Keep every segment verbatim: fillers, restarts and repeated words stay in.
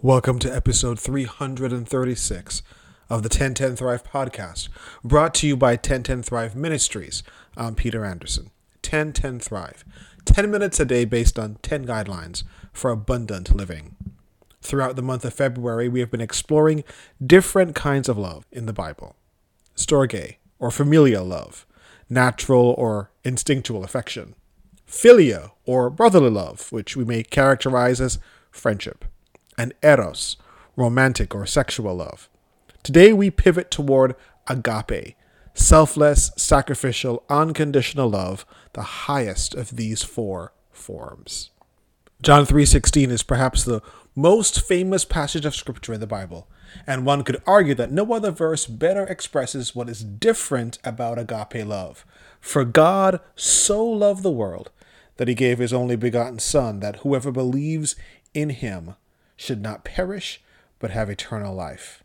Welcome to episode three hundred thirty-six of the ten ten Thrive podcast, brought to you by ten ten Thrive Ministries. I'm Peter Anderson. ten ten Thrive. ten minutes a day based on ten guidelines for abundant living. Throughout the month of February, we have been exploring different kinds of love in the Bible. Storge, or familial love, natural or instinctual affection. Philia, or brotherly love, which we may characterize as friendship. And eros, romantic or sexual love. Today we pivot toward agape, selfless, sacrificial, unconditional love, the highest of these four forms. John three sixteen is perhaps the most famous passage of scripture in the Bible, and one could argue that no other verse better expresses what is different about agape love. For God so loved the world that he gave his only begotten Son, that whoever believes in him should not perish, but have eternal life.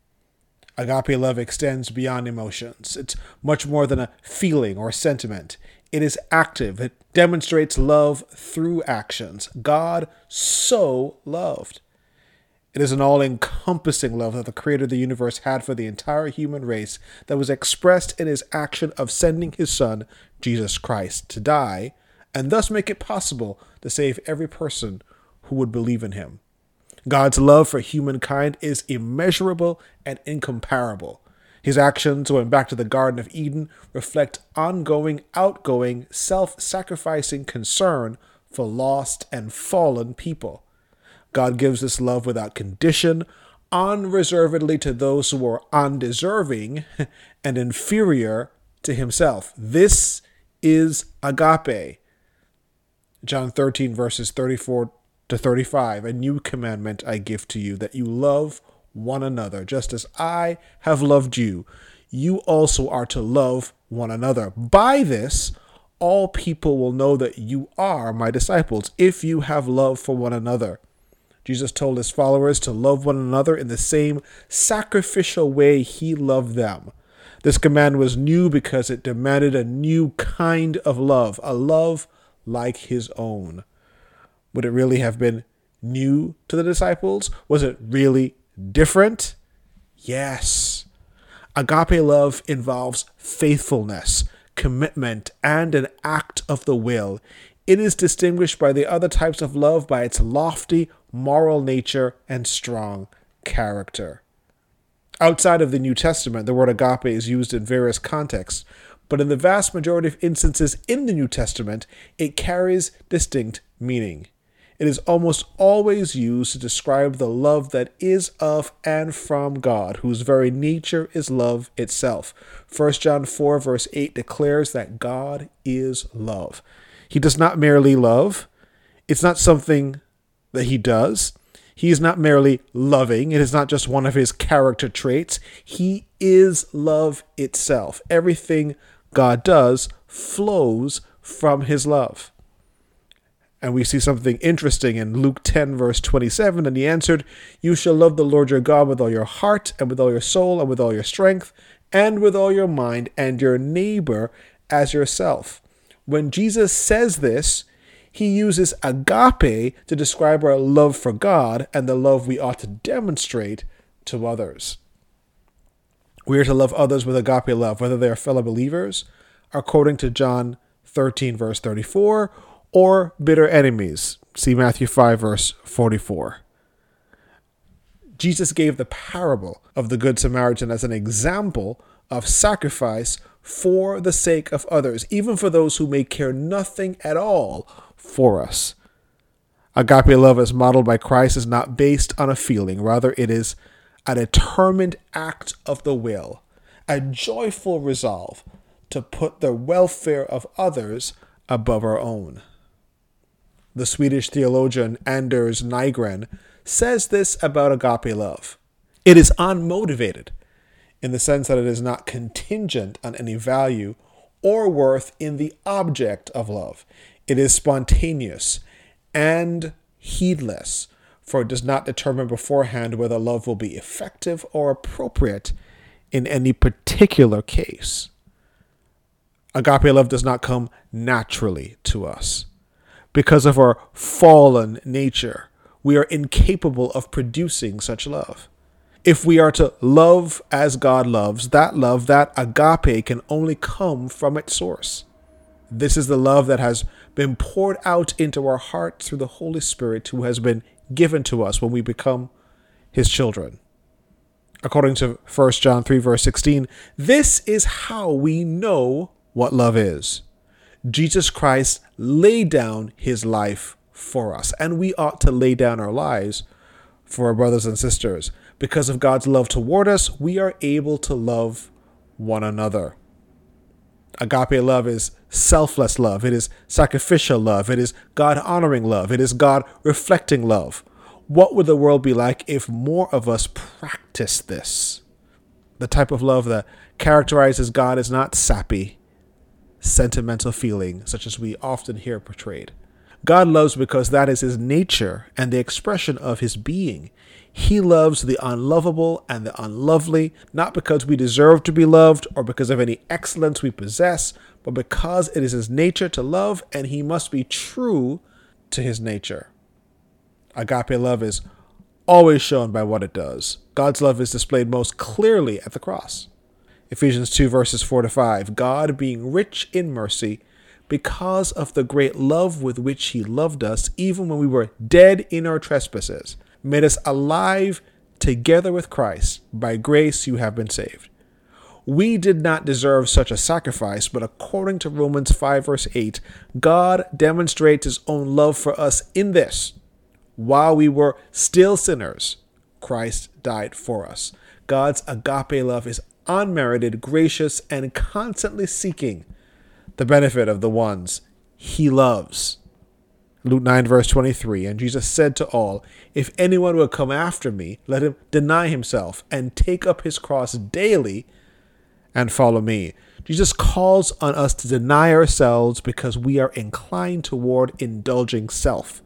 Agape love extends beyond emotions. It's much more than a feeling or sentiment. It is active. It demonstrates love through actions. God so loved. It is an all-encompassing love that the Creator of the universe had for the entire human race that was expressed in his action of sending his Son, Jesus Christ, to die, and thus make it possible to save every person who would believe in him. God's love for humankind is immeasurable and incomparable. His actions, going back to the Garden of Eden, reflect ongoing, outgoing, self-sacrificing concern for lost and fallen people. God gives this love without condition, unreservedly to those who are undeserving and inferior to himself. This is agape. John thirteen, verses thirty-four to thirty-five, a new commandment I give to you, that you love one another, just as I have loved you. You also are to love one another. By this, all people will know that you are my disciples, if you have love for one another. Jesus told his followers to love one another in the same sacrificial way he loved them. This command was new because it demanded a new kind of love, a love like his own. Would it really have been new to the disciples? Was it really different? Yes. Agape love involves faithfulness, commitment, and an act of the will. It is distinguished by the other types of love by its lofty moral nature and strong character. Outside of the New Testament, the word agape is used in various contexts, but in the vast majority of instances in the New Testament, it carries distinct meaning. It is almost always used to describe the love that is of and from God, whose very nature is love itself. First John four, verse eight declares that God is love. He does not merely love. It's not something that he does. He is not merely loving. It is not just one of his character traits. He is love itself. Everything God does flows from his love. And we see something interesting in Luke ten, verse twenty-seven. And he answered, "You shall love the Lord your God with all your heart, and with all your soul, and with all your strength, and with all your mind, and your neighbor as yourself." When Jesus says this, he uses agape to describe our love for God and the love we ought to demonstrate to others. We are to love others with agape love, whether they are fellow believers, according to John thirteen, verse thirty-four, or bitter enemies. See Matthew five, verse forty-four. Jesus gave the parable of the Good Samaritan as an example of sacrifice for the sake of others, even for those who may care nothing at all for us. Agape love as modeled by Christ is not based on a feeling. Rather, it is a determined act of the will, a joyful resolve to put the welfare of others above our own. The Swedish theologian Anders Nygren says this about agape love. It is unmotivated, in the sense that it is not contingent on any value or worth in the object of love. It is spontaneous and heedless, for it does not determine beforehand whether love will be effective or appropriate in any particular case. Agape love does not come naturally to us. Because of our fallen nature, we are incapable of producing such love. If we are to love as God loves, that love, that agape, can only come from its source. This is the love that has been poured out into our hearts through the Holy Spirit, who has been given to us when we become his children. According to First John three, verse sixteen, this is how we know what love is. Jesus Christ laid down his life for us, and we ought to lay down our lives for our brothers and sisters. Because of God's love toward us, we are able to love one another. Agape love is selfless love. It is sacrificial love. It is God-honoring love. It is God-reflecting love. What would the world be like if more of us practiced this? The type of love that characterizes God is not sappy, sentimental feeling, such as we often hear portrayed. God loves because that is his nature and the expression of his being. He loves the unlovable and the unlovely, not because we deserve to be loved or because of any excellence we possess, but because it is his nature to love, and he must be true to his nature. Agape love is always shown by what it does. God's love is displayed most clearly at the cross. Ephesians two, verses four to five, God, being rich in mercy, because of the great love with which he loved us, even when we were dead in our trespasses, made us alive together with Christ. By grace you have been saved. We did not deserve such a sacrifice, but according to Romans five, verse eight, God demonstrates his own love for us in this: while we were still sinners, Christ died for us. God's agape love is unmerited, gracious, and constantly seeking the benefit of the ones he loves. Luke nine, verse twenty-three, and Jesus said to all, if anyone will come after me, let him deny himself and take up his cross daily and follow me. Jesus calls on us to deny ourselves because we are inclined toward indulging self.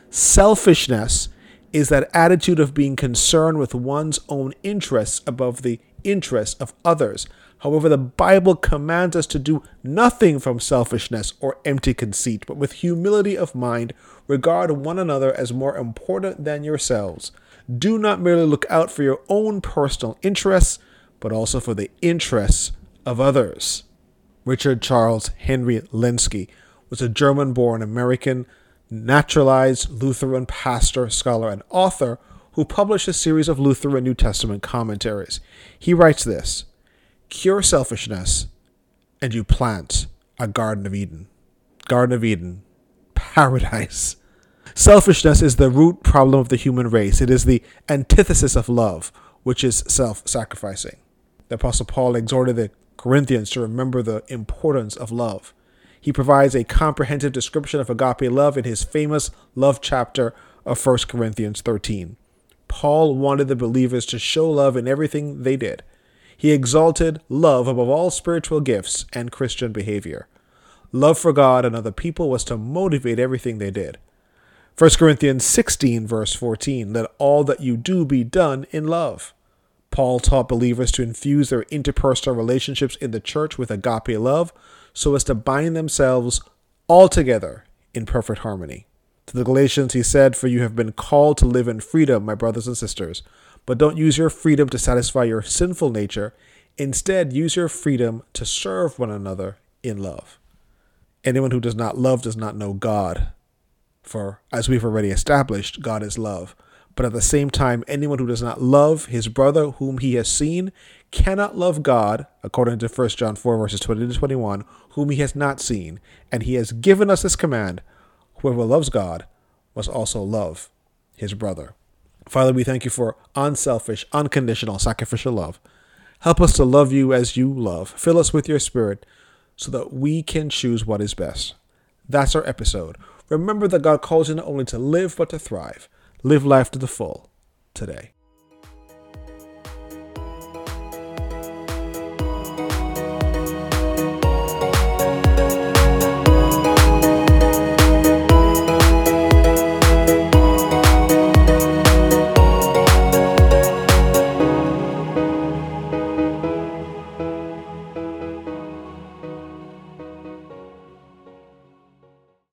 Selfishness is that attitude of being concerned with one's own interests above the interests of others. However, the Bible commands us to do nothing from selfishness or empty conceit, but with humility of mind, regard one another as more important than yourselves. Do not merely look out for your own personal interests, but also for the interests of others. Richard Charles Henry Lenski was a German-born American naturalized Lutheran pastor, scholar, and author who published a series of Lutheran New Testament commentaries. He writes this: cure selfishness, and you plant a Garden of Eden. Garden of Eden, paradise. Selfishness is the root problem of the human race. It is the antithesis of love, which is self-sacrificing. The Apostle Paul exhorted the Corinthians to remember the importance of love. He provides a comprehensive description of agape love in his famous love chapter of First Corinthians thirteen. Paul wanted the believers to show love in everything they did. He exalted love above all spiritual gifts and Christian behavior. Love for God and other people was to motivate everything they did. First Corinthians sixteen, verse fourteen, let all that you do be done in love. Paul taught believers to infuse their interpersonal relationships in the church with agape love so as to bind themselves all together in perfect harmony. To the Galatians, he said, for you have been called to live in freedom, my brothers and sisters, but don't use your freedom to satisfy your sinful nature. Instead, use your freedom to serve one another in love. Anyone who does not love does not know God. For, as we've already established, God is love. But at the same time, anyone who does not love his brother whom he has seen cannot love God, according to First John four, verses twenty to twenty-one, whom he has not seen. And he has given us this command: whoever loves God must also love his brother. Father, we thank you for unselfish, unconditional, sacrificial love. Help us to love you as you love. Fill us with your Spirit so that we can choose what is best. That's our episode. Remember that God calls you not only to live, but to thrive. Live life to the full today.